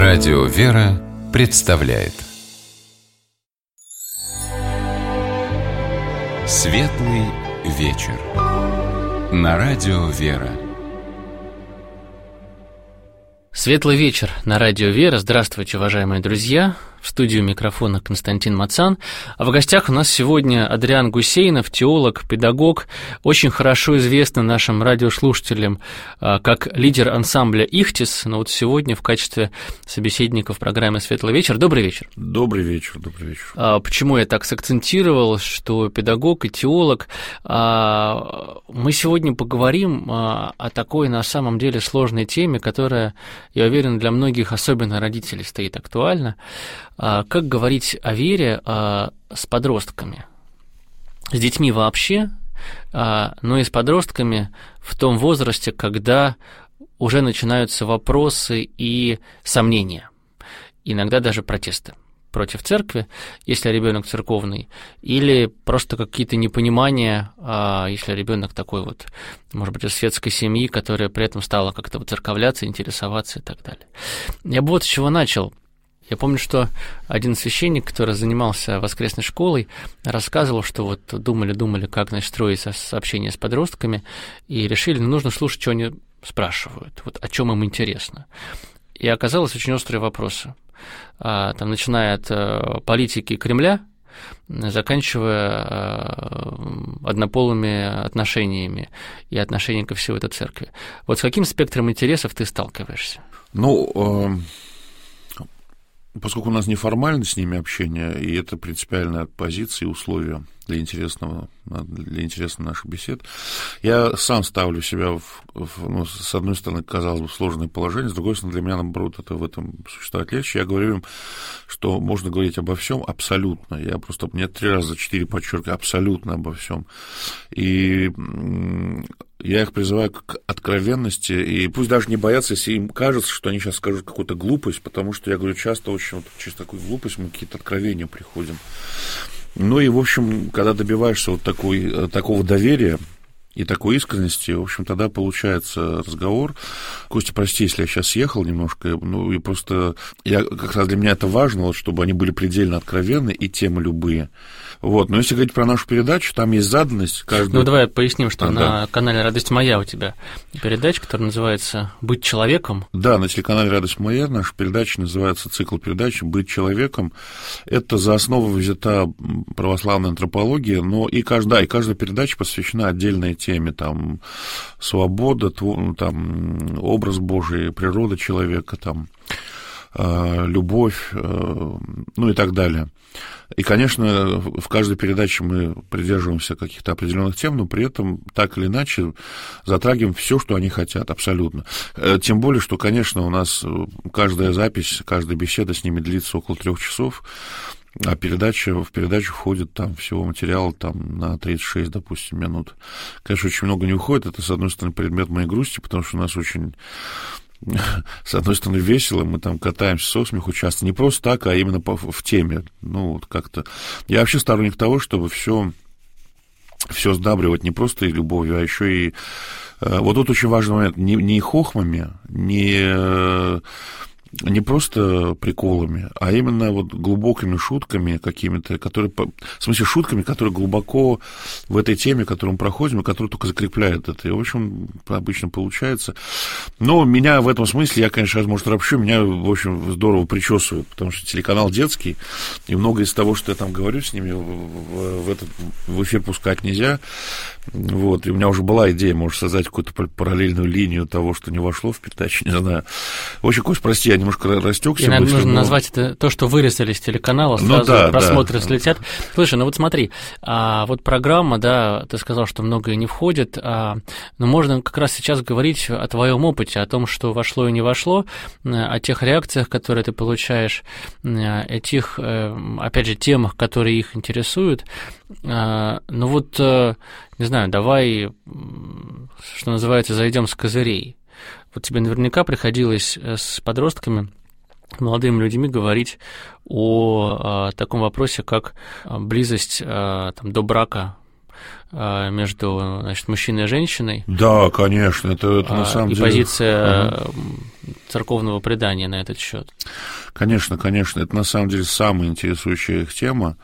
Радио «Вера» представляет Светлый вечер на Радио «Вера». Светлый вечер на Радио «Вера». Здравствуйте, уважаемые друзья. В студию микрофона Константин Мацан. А в гостях у нас сегодня Адриан Гусейнов, теолог, педагог, очень хорошо известный нашим радиослушателям как лидер ансамбля «Ихтис». Но вот сегодня в качестве собеседника в программе «Светлый вечер». Добрый вечер. Добрый вечер, добрый вечер. Почему я так сакцентировал, что педагог и теолог? Мы сегодня поговорим о такой, на самом деле, сложной теме, которая, я уверен, для многих, особенно родителей, стоит актуальна. Как говорить о вере с подростками? С детьми вообще, но и с подростками в том возрасте, когда уже начинаются вопросы и сомнения, иногда даже протесты против церкви, если ребенок церковный, или просто какие-то непонимания, если ребенок такой вот, может быть, из светской семьи, которая при этом стала как-то выцерковляться, интересоваться и так далее. Я бы вот с чего начал. Я помню, что один священник, который занимался воскресной школой, рассказывал, что вот думали, как, значит, строить сообщения с подростками, и решили, нужно слушать, что они спрашивают, вот о чем им интересно. И оказалось очень острые вопросы, там, начиная от политики Кремля, заканчивая однополыми отношениями и отношением ко всей этой церкви. Вот с каким спектром интересов ты сталкиваешься? Поскольку у нас неформально с ними общение, и это принципиальная позиция и условия для интересной наших бесед, я сам ставлю себя с одной стороны, казалось бы, в сложное положение, с другой стороны, для меня, наоборот, это в этом существовать легче. Я говорю им, что можно говорить обо всем абсолютно. Мне 3 раза 4 подчеркиваю, абсолютно обо всем. И я их призываю к откровенности, и пусть даже не боятся, если им кажется, что они сейчас скажут какую-то глупость, потому что, я говорю, часто очень через такую глупость мы какие-то откровения приходим. Ну и, в общем, когда добиваешься вот такого доверия и такой искренности, в общем, тогда получается разговор. Костя, прости, если я сейчас съехал немножко, и просто как раз для меня это важно, чтобы они были предельно откровенны, и темы любые. Вот. Но если говорить про нашу передачу, там есть заданность. Давай поясним, что на канале «Радость моя» у тебя передача, которая называется «Быть человеком». Да, на телеканале «Радость моя» наша передача называется, цикл передач «Быть человеком». Это за основу взята православная антропология, но и каждая передача посвящена отдельной теме, там, свобода, там, образ Божий, природа человека, там, любовь, и так далее. И, конечно, в каждой передаче мы придерживаемся каких-то определенных тем, но при этом так или иначе затрагиваем все, что они хотят, абсолютно. Тем более, что, конечно, у нас каждая запись, каждая беседа с ними длится около 3 часов, а в передачу входит там всего материала там, на 36, допустим, минут. Конечно, очень много не уходит. Это, с одной стороны, предмет моей грусти, потому что у нас очень, с одной стороны, весело, мы там катаемся со смеху часто. Не просто так, а именно в теме. Как-то. Я вообще сторонник того, чтобы все сдабривать не просто и любовью, а еще и... Вот тут очень важный момент. Не хохмами, не просто приколами, а именно вот глубокими шутками какими-то, шутками, которые глубоко в этой теме, которую мы проходим, и которые только закрепляют это. И, в общем, обычно получается. Но меня в этом смысле, я, конечно, сейчас, может, ропщу, меня, в общем, здорово причесывают, потому что телеканал детский, и многое из того, что я там говорю с ними, в эфир пускать нельзя. Вот. И у меня уже была идея, может, создать какую-то параллельную линию того, что не вошло в передачу, не знаю. В общем, Кость, прости, я немножко растекся. И нужно назвать это то, что вырезали с телеканала, сразу просмотры слетят. Слушай, вот смотри, вот программа, ты сказал, что многое не входит, но можно как раз сейчас говорить о твоем опыте, о том, что вошло и не вошло, о тех реакциях, которые ты получаешь, о тех, опять же, темах, которые их интересуют. Не знаю, давай, что называется, зайдем с козырей. Вот тебе наверняка приходилось с подростками, молодыми людьми говорить о таком вопросе, как близость до брака между, значит, мужчиной и женщиной. Да, конечно, это на самом деле... И позиция церковного предания на этот счет. Конечно, это на самом деле самая интересующая их тема.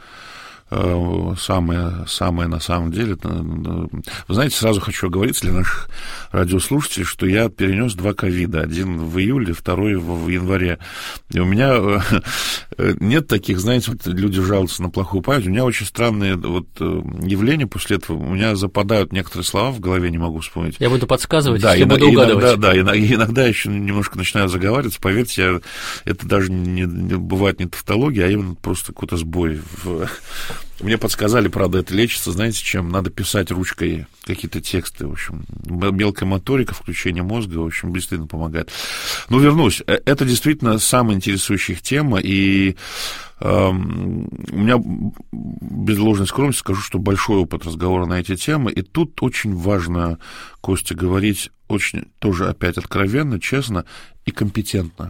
Самое на самом деле. Вы знаете, сразу хочу оговориться для наших радиослушателей, что я перенес 2 ковида. Один в июле, второй в январе. И у меня нет таких, знаете, вот люди жалуются на плохую память. У меня очень странные вот явления после этого. У меня западают некоторые слова в голове, не могу вспомнить. Я буду подсказывать, да, я буду угадывать. Иногда еще немножко начинаю заговариваться. Поверьте, это даже бывает не тавтология, а именно просто какой-то сбой Мне подсказали, правда, это лечится, знаете, чем? Надо писать ручкой какие-то тексты, в общем. Мелкая моторика, включение мозга, в общем, быстрее помогает. Но вернусь. Это действительно самая интересующая их тема, и у меня, без ложной скромности, скажу, что большой опыт разговора на эти темы, и тут очень важно, Костя, говорить очень тоже опять откровенно, честно и компетентно.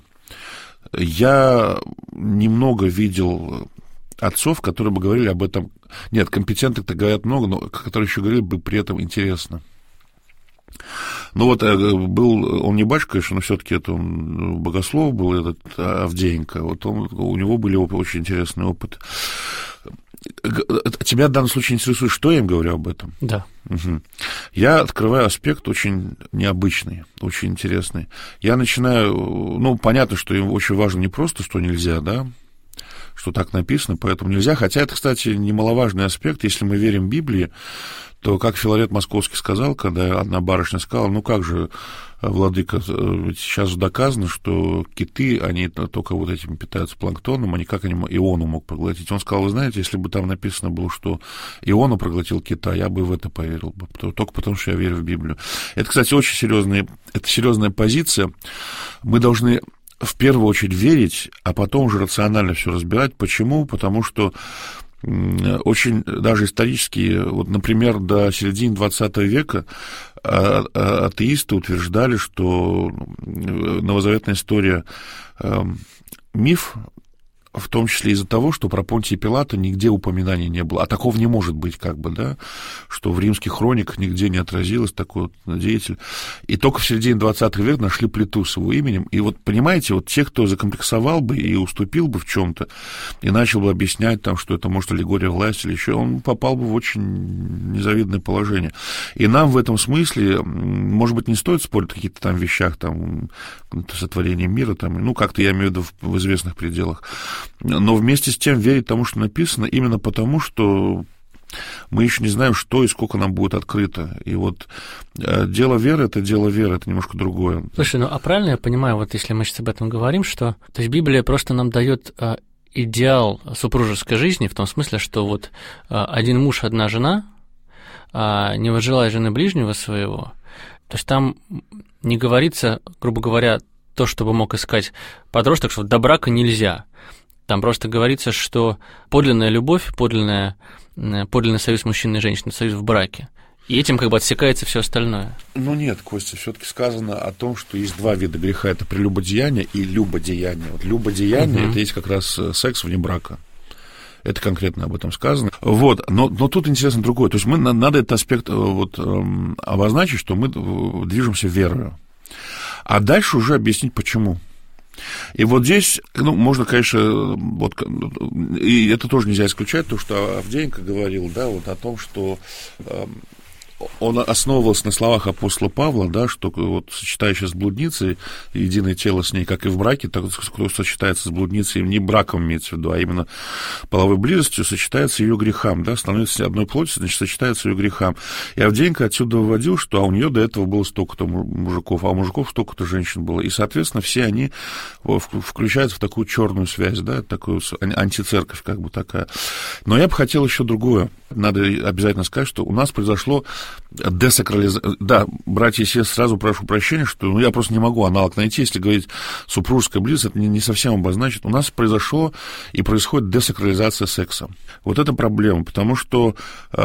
Я немного видел отцов, которые бы говорили об этом... Нет, компетентных-то говорят много, но которые еще говорили бы при этом интересно. Ну вот был, он не батюшка, конечно, но все-таки это он богослов был, этот Авдеенко, вот у него были очень интересные опыты. Тебя в данном случае интересует, что я им говорю об этом? Да. Угу. Я открываю аспект очень необычный, очень интересный. Я начинаю... Ну, понятно, что им очень важно не просто, что нельзя, да, что так написано, поэтому нельзя. Хотя это, кстати, немаловажный аспект. Если мы верим Библии, то, как Филарет Московский сказал, когда одна барышня сказала, ну как же, владыка, ведь сейчас доказано, что киты, они только вот этим питаются планктоном, они как они Иону мог проглотить. Он сказал, вы знаете, если бы там написано было, что Иона проглотил кита, я бы в это поверил бы, только потому, что я верю в Библию. Это, кстати, очень серьезная позиция. Мы должны в первую очередь верить, а потом уже рационально все разбирать. Почему? Потому что очень даже исторически, вот, например, до середины 20 века атеисты утверждали, что новозаветная история миф, в том числе из-за того, что про Понтия Пилата нигде упоминаний не было. А такого не может быть, как бы, да, что в римских хрониках нигде не отразилось такой вот деятель. И только в середине 20 века нашли плиту с его именем. И вот, понимаете, вот те, кто закомплексовал бы и уступил бы в чем-то, и начал бы объяснять, там, что это, может, аллегория власти или еще, он попал бы в очень незавидное положение. И нам в этом смысле, может быть, не стоит спорить о каких-то там вещах, там, сотворение мира, там, ну, как-то я имею в виду в известных пределах. Но вместе с тем верить тому, что написано, именно потому, что мы еще не знаем, что и сколько нам будет открыто. И вот дело веры — это немножко другое. Слушай, ну а правильно я понимаю, вот если мы сейчас об этом говорим, что... То есть Библия просто нам дает идеал супружеской жизни в том смысле, что вот один муж, одна жена, не возжелай жены ближнего своего. То есть там не говорится, грубо говоря, то, что бы мог искать подросток, что до брака нельзя. Там просто говорится, что подлинная любовь, подлинный союз мужчины и женщины, союз в браке. И этим как бы отсекается все остальное. Ну нет, Костя, все-таки сказано о том, что есть 2 вида греха. Это прелюбодеяние и любодеяние. Вот любодеяние это есть как раз секс вне брака. Это конкретно об этом сказано. Вот. Но тут интересно другое. То есть надо этот аспект вот, обозначить, что мы движемся верою. А дальше уже объяснить, почему. И вот здесь, ну, можно, конечно, вот, и это тоже нельзя исключать, то, что Авдеенко говорил, да, вот о том, что он основывался на словах апостола Павла, да, что вот сочетающаяся с блудницей, единое тело с ней, как и в браке, так кто сочетается с блудницей, не браком имеется в виду, а именно половой близостью, сочетается ее грехам, да, становится одной плотью, значит, сочетается ее грехам. И Авдеенко отсюда выводил, что у нее до этого было столько-то мужиков, а у мужиков столько-то женщин было. И, соответственно, все они включаются в такую черную связь, да, такую антицерковь, как бы такая. Но я бы хотел еще другое. Надо обязательно сказать, что у нас произошло десакрализация. Да, братья и сестры, сразу прошу прощения, что я просто не могу аналог найти, если говорить супружеская близость, это не совсем обозначит. У нас произошло и происходит десакрализация секса. Вот это проблема, потому что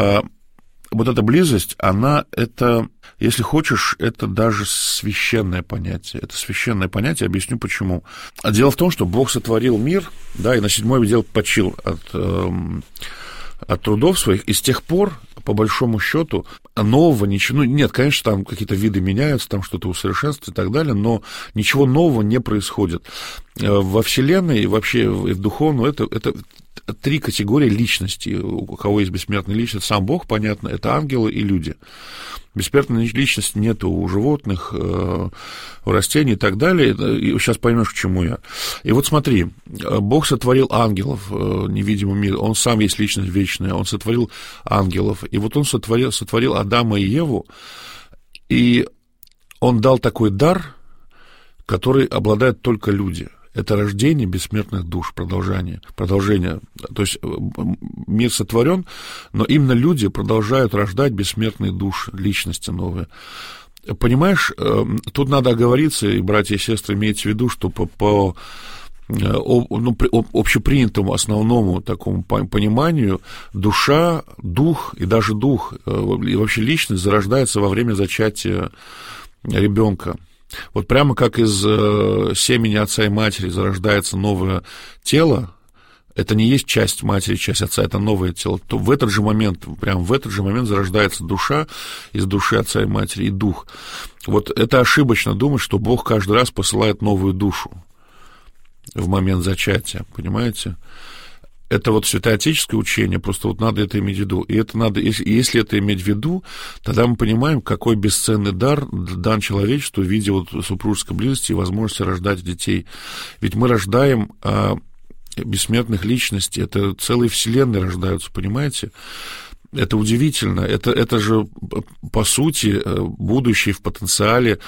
вот эта близость, она, это, если хочешь, это даже священное понятие. Это священное понятие, объясню почему. Дело в том, что Бог сотворил мир, да, и на 7-й день почил от от трудов своих, и с тех пор, по большому счету, нового ничего... нет, конечно, там какие-то виды меняются, там что-то усовершенствуется и так далее, но ничего нового не происходит. Во Вселенной и вообще в духовном это 3 категории личности. У кого есть бессмертная личность, сам Бог, понятно, это ангелы и люди. Бессмертной личности нет у животных, у растений и так далее. И сейчас поймешь, к чему я. И вот смотри, Бог сотворил ангелов в невидимом мире, Он сам есть личность вечная, Он сотворил ангелов. И вот Он сотворил Адама и Еву, и Он дал такой дар, который обладают только люди. Это рождение бессмертных душ, продолжение. То есть мир сотворен, но именно люди продолжают рождать бессмертные души, личности новые. Понимаешь, тут надо оговориться, и братья и сестры, имейте в виду, что по общепринятому основному такому пониманию душа, дух и даже дух, и вообще личность зарождается во время зачатия ребенка. Вот прямо как из семени отца и матери зарождается новое тело, это не есть часть матери, часть отца, это новое тело, то в этот же момент, прямо в этот же момент зарождается душа из души отца и матери и дух. Вот это ошибочно думать, что Бог каждый раз посылает новую душу в момент зачатия, понимаете? Это вот святоотеческое учение, просто вот надо это иметь в виду. И это надо, если это иметь в виду, тогда мы понимаем, какой бесценный дар дан человечеству в виде вот супружеской близости и возможности рождать детей. Ведь мы рождаем бессмертных личностей, это целые вселенные рождаются, понимаете? Это удивительно. Это же, по сути, будущее в потенциале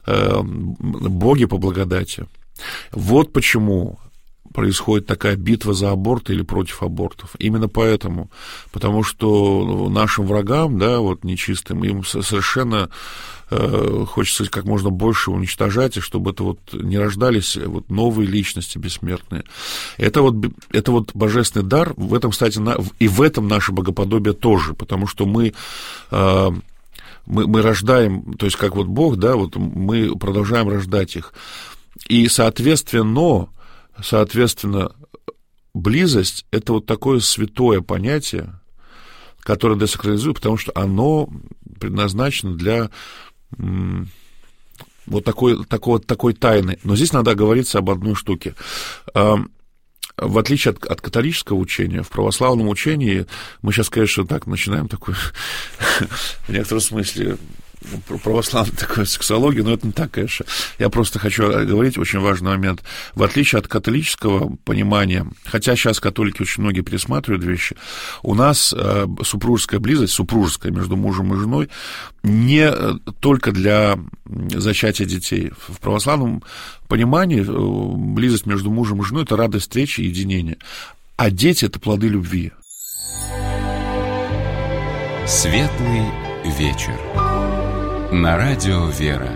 боги по благодати. Вот почему происходит такая битва за аборт или против абортов. Именно поэтому. Потому что нашим врагам, да, вот нечистым, им совершенно хочется как можно больше уничтожать, и чтобы это вот не рождались вот новые личности бессмертные. Это вот божественный дар, в этом, кстати, и в этом наше богоподобие тоже, потому что мы рождаем, то есть как вот Бог, да, вот мы продолжаем рождать их. И, соответственно, близость – это вот такое святое понятие, которое десакрализует, потому что оно предназначено для вот такой тайны. Но здесь надо оговориться об одной штуке. В отличие от католического учения, в православном учении мы сейчас, конечно, так начинаем такую, в некотором смысле, православную такую сексологию, но это не так, конечно. Я просто хочу говорить очень важный момент. В отличие от католического понимания, хотя сейчас католики очень многие пересматривают вещи, у нас супружеская близость, супружеская между мужем и женой, не только для зачатия детей. В православном понимании близость между мужем и женой – это радость встречи и единения. А дети – это плоды любви. Светлый вечер. На радио «Вера».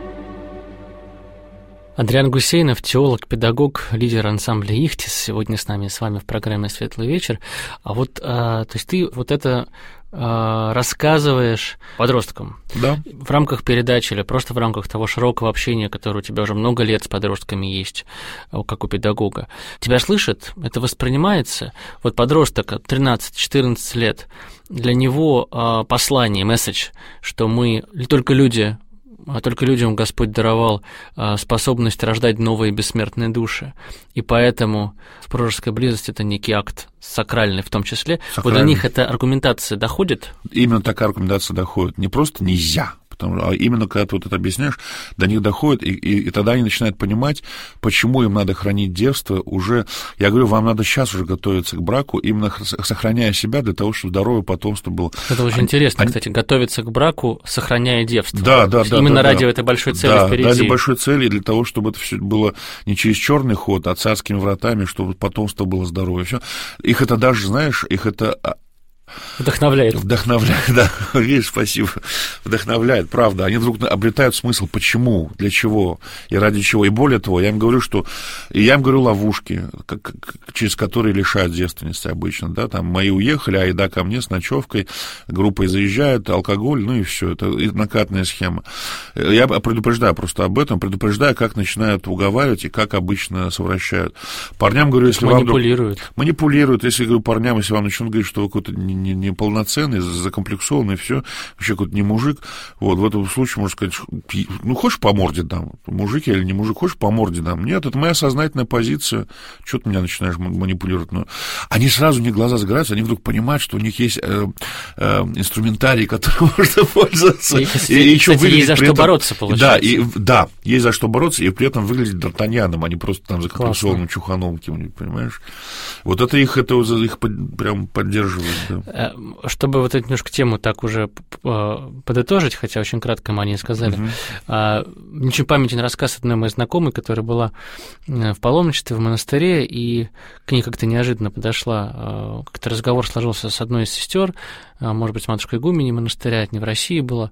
Адриан Гусейнов, теолог, педагог, лидер ансамбля «Ихтис», сегодня с вами в программе «Светлый вечер». А вот, то есть ты вот это рассказываешь подросткам, да, в рамках передачи или просто в рамках того широкого общения, которое у тебя уже много лет с подростками есть, как у педагога. Тебя слышат, это воспринимается. Вот подросток 13-14 лет, для него послание, месседж, что мы только людям Господь даровал способность рождать новые бессмертные души. И поэтому супружеская близость – это некий акт сакральный в том числе. Вот до них эта аргументация доходит? Именно такая аргументация доходит. Не просто нельзя, а именно когда ты вот это объясняешь, до них доходит, и тогда они начинают понимать, почему им надо хранить девство уже. Я говорю, вам надо сейчас уже готовиться к браку, именно сохраняя себя для того, чтобы здоровое потомство было. Это очень интересно, кстати, готовиться к браку, сохраняя девство. Да. Именно ради этой большой цели впереди. Да, ради большой цели, и для того, чтобы это все было не через черный ход, а царскими вратами, чтобы потомство было здоровое. Всё. Их это даже, знаешь, Вдохновляет, да, видишь, спасибо. Вдохновляет, правда. Они вдруг обретают смысл, почему, для чего и ради чего. И более того, я им говорю, ловушки, через которые лишают девственности обычно, да, там мои уехали, айда ко мне с ночевкой, группой заезжают, алкоголь, ну и все, это накатная схема. Я предупреждаю просто об этом, предупреждаю, как начинают уговаривать и как обычно совращают. Парням говорю, если манипулируют, если говорю парням, если вам начнут говорить, что вы какой-то неполноценный, закомплексованный, все, вообще какой-то не мужик, вот, в этом случае можно сказать, ну, хочешь по морде дам? Мужик я или не мужик, хочешь по морде дам? Нет, это моя сознательная позиция, что ты меня начинаешь манипулировать? Ну, они сразу, у них глаза загораются, они вдруг понимают, что у них есть инструментарий, которым можно пользоваться. И еще есть за что бороться, получается. Да, есть за что бороться, и при этом выглядеть Д'Артаньяном, а не просто там закомплексованным чуханом каким-нибудь, понимаешь? Вот это их прям поддерживает, да. Чтобы вот эту немножко тему так уже подытожить, хотя очень кратко мы о ней сказали, мне очень памятен рассказ одной моей знакомой, которая была в паломничестве в монастыре, и к ней как-то неожиданно подошла, как-то разговор сложился с одной из сестер, может быть, с матушкой игуменей монастыря, это не в России было,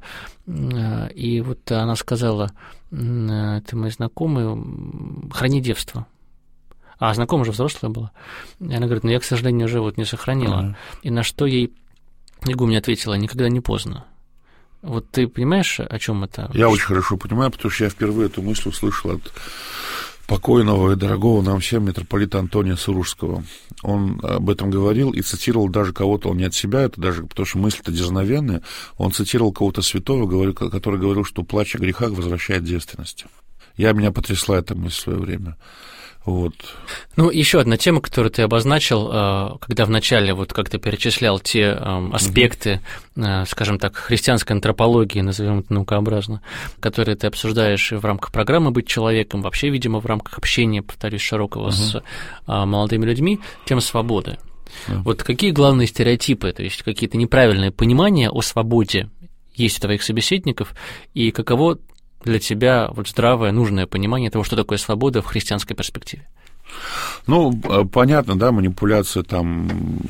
и вот она сказала, ты моей знакомой, храни девство. А знакомая уже взрослая была. И она говорит, я, к сожалению, уже вот не сохранила. И на что ей игуменя ответила, никогда не поздно. Вот ты понимаешь, о чем это? Я очень хорошо понимаю, потому что я впервые эту мысль услышал от покойного и дорогого нам всем митрополита Антония Суружского. Он об этом говорил и цитировал даже кого-то, он не от себя, это даже потому что мысль-то дерзновенная, он цитировал кого-то святого, который говорил, что плач о грехах возвращает девственность. Меня потрясла эта мысль в свое время. Вот. Ну, еще одна тема, которую ты обозначил, когда вначале вот как ты перечислял те аспекты, скажем так, христианской антропологии, назовем это наукообразно, которые ты обсуждаешь и в рамках программы «Быть человеком», вообще, видимо, в рамках общения, повторюсь, широкого с молодыми людьми, тема свободы. Вот какие главные стереотипы, то есть какие-то неправильные понимания о свободе есть у твоих собеседников, и каково для тебя вот здравое, нужное понимание того, что такое свобода в христианской перспективе? Ну, понятно, да, манипуляция там,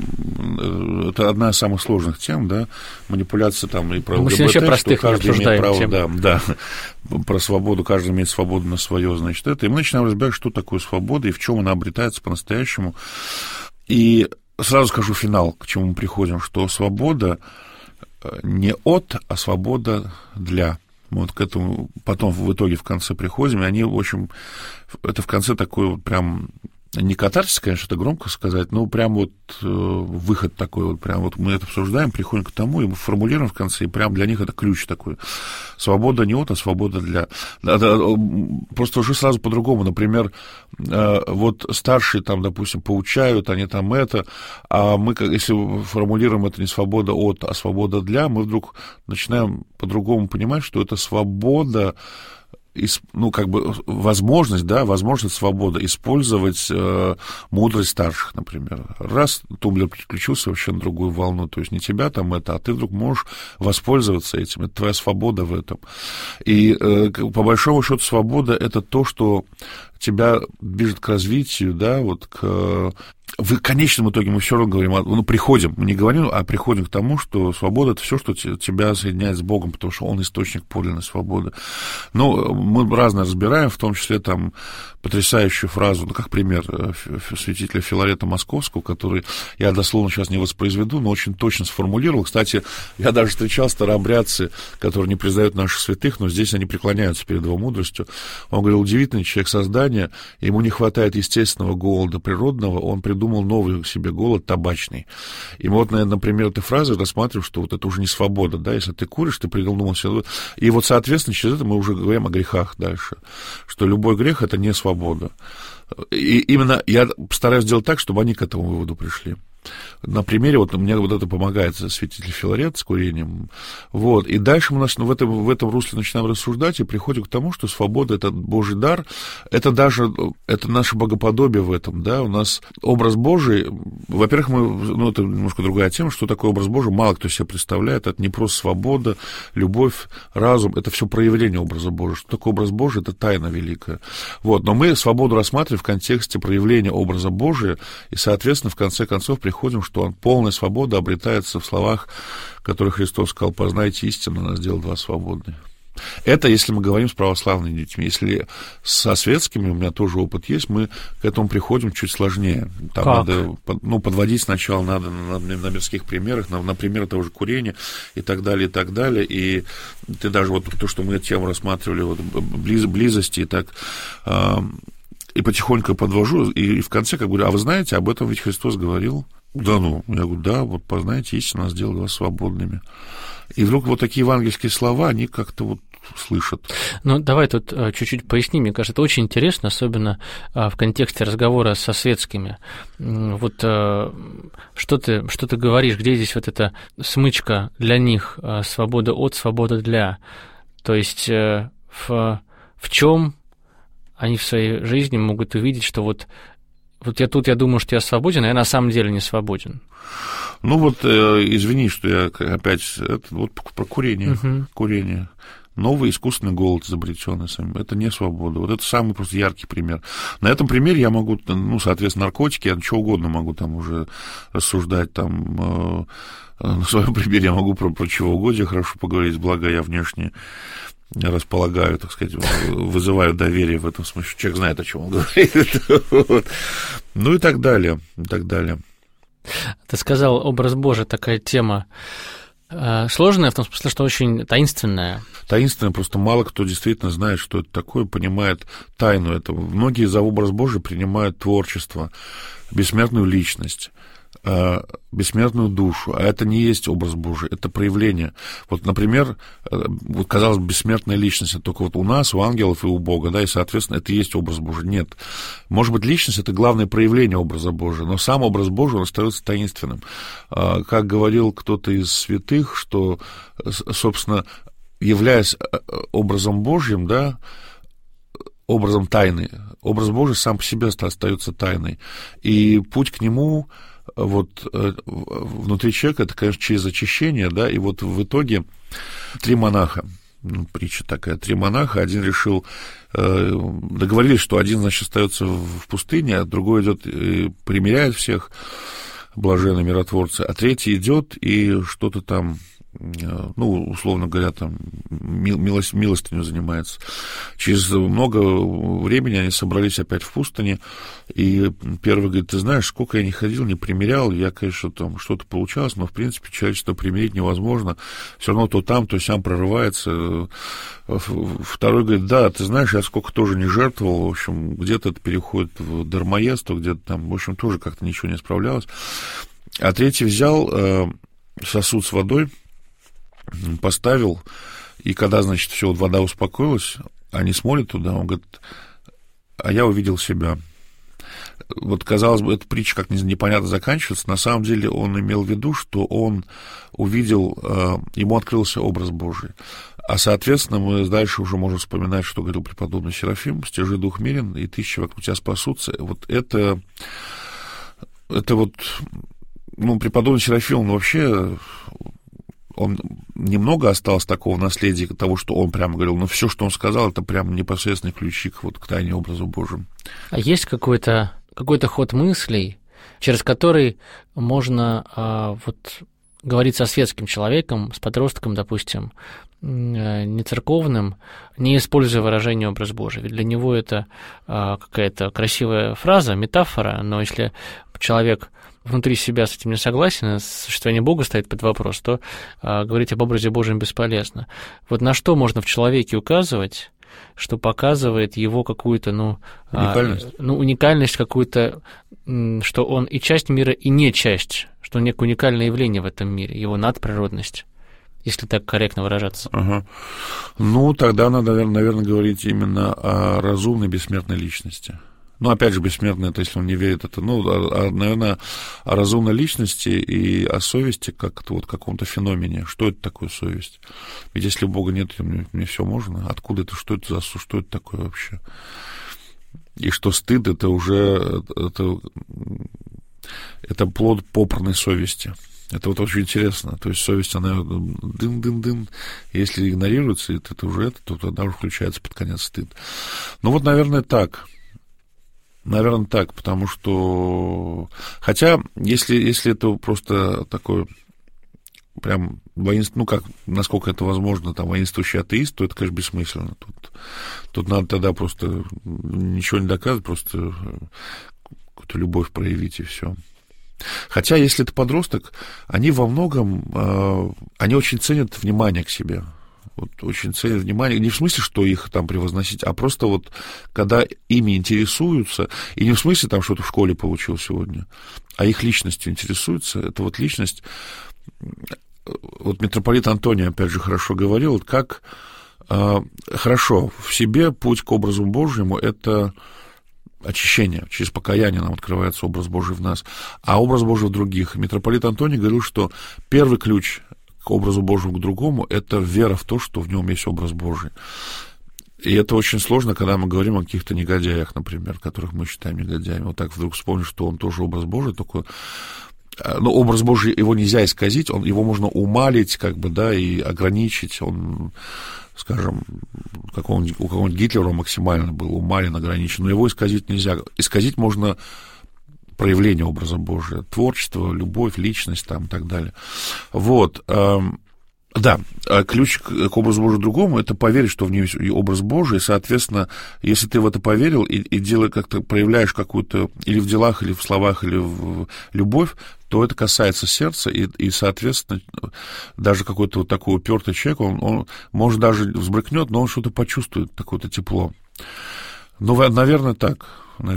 это одна из самых сложных тем, да, манипуляция там и про ЛГБТ, что каждый имеет право, да, про свободу, каждый имеет свободу на свое, значит, это, и мы начинаем разбирать, что такое свобода и в чем она обретается по-настоящему, и сразу скажу финал, к чему мы приходим, что свобода не от, а свобода для. Мы вот к этому потом в итоге в конце приходим, и они, в общем, это в конце такой вот прям, не катарсис, конечно, это громко сказать, но прям вот выход такой вот, прям вот мы это обсуждаем, приходим к тому, и мы формулируем в конце, и прям для них это ключ такой. Свобода не от, а свобода для. Просто уже сразу по-другому, например, вот старшие там, допустим, поучают, они там это, а мы, если формулируем это не свобода от, а свобода для, мы вдруг начинаем по-другому понимать, что это свобода, ну, как бы возможность, да, возможность свобода использовать мудрость старших, например. Раз тумблер переключился вообще на другую волну, то есть не тебя там это, а ты вдруг можешь воспользоваться этим, это твоя свобода в этом. И по большому счету свобода — это то, что тебя движет к развитию, да, вот в конечном итоге мы все равно говорим, приходим, мы не говорим, а приходим к тому, что свобода — это все, что тебя соединяет с Богом, потому что Он источник подлинной свободы. Ну, мы разное разбираем, в том числе там потрясающую фразу, как пример святителя Филарета Московского, который я дословно сейчас не воспроизведу, но очень точно сформулировал. Кстати, я даже встречал старообрядцы, которые не признают наших святых, но здесь они преклоняются перед его мудростью. Он говорил, удивительный человек создания, ему не хватает естественного голода природного, он придумал новый себе голод табачный. И мы вот, например, этой фразы рассматриваем, что вот это уже не свобода, да, если ты куришь, ты придумал себе. И вот, соответственно, через это мы уже говорим о грехах дальше, что любой грех — это не свобода. И именно я стараюсь сделать так, чтобы они к этому выводу пришли. На примере, вот мне вот это помогает святитель Филарет с курением. Вот. И дальше мы в этом русле начинаем рассуждать и приходим к тому, что свобода — это Божий дар, это наше богоподобие в этом, да, у нас образ Божий, во-первых, это немножко другая тема, что такое образ Божий, мало кто себе представляет, это не просто свобода, любовь, разум, это все проявление образа Божия. Что такое образ Божий? Это тайна великая. Вот. Но мы свободу рассматриваем в контексте проявления образа Божия, и, соответственно, в конце концов, приходим приходим, что полная свобода обретается в словах, которые Христос сказал: «Познайте истину, она сделает вас свободными». Это если мы говорим с православными детьми. Если со светскими, у меня тоже опыт есть, мы к этому приходим чуть сложнее. Там надо, подводить сначала надо на мирских примерах, на примеры того же курения и так далее, и так далее. И ты даже вот то, что мы эту тему рассматривали, вот, близости и так... И потихоньку подвожу, и в конце как говорю: а вы знаете, об этом ведь Христос говорил? Да, я говорю: да, вот познайте истину, она сделает вас свободными. И вдруг вот такие евангельские слова, они как-то вот слышат. Ну, давай тут чуть-чуть поясним. Мне кажется, это очень интересно, особенно в контексте разговора со светскими. Вот что ты говоришь, где здесь вот эта смычка для них, свобода от, свобода для? То есть в чем они в своей жизни могут увидеть, что вот я думаю, что я свободен, а я на самом деле не свободен. Ну вот, извини, что я опять... Это вот про курение. Курение. Новый искусственный голод, изобретенный самим. Это не свобода. Вот это самый просто яркий пример. На этом примере я могу, соответственно, наркотики, я что угодно могу там уже рассуждать. Там, на своем примере я могу про чревоугодие хорошо поговорить, благо я внешне располагаю, так сказать, вызываю доверие в этом смысле. Человек знает, о чем он говорит. Ну и так далее, и так далее. Ты сказал, образ Божий, такая тема сложная, в том смысле, что очень таинственная. Таинственная, просто мало кто действительно знает, что это такое, понимает тайну этого. Многие за образ Божий принимают творчество, бессмертную личность, бессмертную душу, а это не есть образ Божий, это проявление. Вот, например, вот, казалось бы, бессмертная личность, это только вот у нас, у ангелов и у Бога, да, и, соответственно, это и есть образ Божий. Нет. Может быть, личность — это главное проявление образа Божия, но сам образ Божий, он остается таинственным. Как говорил кто-то из святых, что, собственно, являясь образом Божьим, да, образом тайны, образ Божий сам по себе остается тайной, и путь к нему вот внутри человека, это, конечно, через очищение, да, и вот в итоге 3 монаха, притча такая, 3 монаха, один решил, договорились, что один, значит, остается в пустыне, а другой идет и примиряет всех, блаженные миротворцы, а третий идет и что-то там, условно говоря, там милостыню занимается. Через много времени они собрались опять в пустыне, и первый говорит: ты знаешь, сколько я не ходил, не примирял, я, конечно, там что-то получалось, но, в принципе, человечество примирить невозможно, все равно то там, то сям прорывается. Второй говорит: да, ты знаешь, я сколько тоже не жертвовал, в общем, где-то это переходит в дармоедство, где-то там, в общем, тоже как-то ничего не справлялось. А третий взял сосуд с водой, поставил, и когда, значит, все, вот вода успокоилась, они смотрят туда, он говорит: а я увидел себя. Вот, казалось бы, эта притча как непонятно заканчивается, на самом деле он имел в виду, что он увидел, ему открылся образ Божий. А, соответственно, мы дальше уже можем вспоминать, что говорил преподобный Серафим: стяжи дух мирен, и 1000 вокруг тебя спасутся. Вот это вот, преподобный Серафим, он вообще... Он немного осталось такого наследия, того, что он прямо говорил, но все, что он сказал, это прям непосредственный ключик к тайне образу Божьему. А есть какой-то ход мыслей, через который можно говорить со светским человеком, с подростком, допустим, не церковным, не используя выражение «образ Божий». Ведь для него это какая-то красивая фраза, метафора, но если человек внутри себя с этим не согласен, существование Бога стоит под вопрос, то говорить об образе Божьем бесполезно. Вот на что можно в человеке указывать, что показывает его какую-то, уникальность какую-то, что он и часть мира, и не часть, что он некое уникальное явление в этом мире, его надприродность, если так корректно выражаться. Ага. Тогда надо, наверное, говорить именно о разумной бессмертной личности. Опять же, бессмертный, это если он не верит, это, наверное, о разумной личности и о совести как вот каком-то феномене. Что это такое совесть? Ведь если Бога нет, мне все можно. Откуда это? Что это что это такое вообще? И что стыд, это уже это плод попранной совести. Это вот очень интересно. То есть совесть, она дын-дын-дын. Если игнорируется, то тогда уже включается под конец стыд. Наверное, так. Наверное, так, потому что... Хотя, если это просто такой прям насколько это возможно, там, воинствующий атеист, то это, конечно, бессмысленно. Тут надо тогда просто ничего не доказывать, просто какую-то любовь проявить, и все. Хотя, если это подросток, они во многом, они очень ценят внимание к себе. Вот очень ценят внимание, не в смысле, что их там превозносить, а просто вот, когда ими интересуются, и не в смысле там что-то в школе получил сегодня, а их личностью интересуются, это вот личность, вот митрополит Антоний, опять же, хорошо говорил, вот как хорошо в себе путь к образу Божьему — это очищение, через покаяние нам открывается образ Божий в нас, а образ Божий в других. Митрополит Антоний говорил, что первый ключ к образу Божьему, к другому — это вера в то, что в нем есть образ Божий. И это очень сложно, когда мы говорим о каких-то негодяях, например, которых мы считаем негодяями. Вот так вдруг вспомнишь, что он тоже образ Божий, только... Ну, образ Божий, его нельзя исказить, его можно умалить, и ограничить. Он, скажем, у какого-нибудь Гитлера максимально был умален, ограничен, но его исказить нельзя. Исказить можно проявление образа Божия, творчество, любовь, личность там, и так далее. Вот. Да, ключ к образу Божию другому — это поверить, что в нем есть образ Божий, и, соответственно, если ты в это поверил и делаешь, как-то проявляешь какую-то или в делах, или в словах, или в любовь, то это касается сердца, и соответственно, даже какой-то вот такой упертый человек, он может даже взбрыкнет, но он что-то почувствует, такое-то тепло. Ну, наверное, так.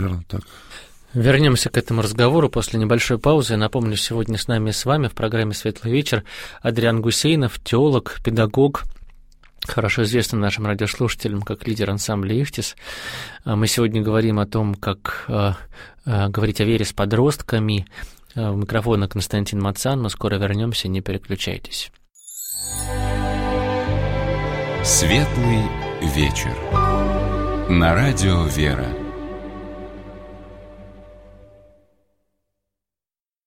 Вернемся к этому разговору после небольшой паузы. Я напомню, сегодня с вами в программе «Светлый вечер» Адриан Гусейнов, теолог, педагог, хорошо известный нашим радиослушателям как лидер ансамбля «Ихтис». Мы сегодня говорим о том, как говорить о вере с подростками. У микрофона Константин Мацан. Мы скоро вернемся, не переключайтесь. «Светлый вечер» на радио «Вера».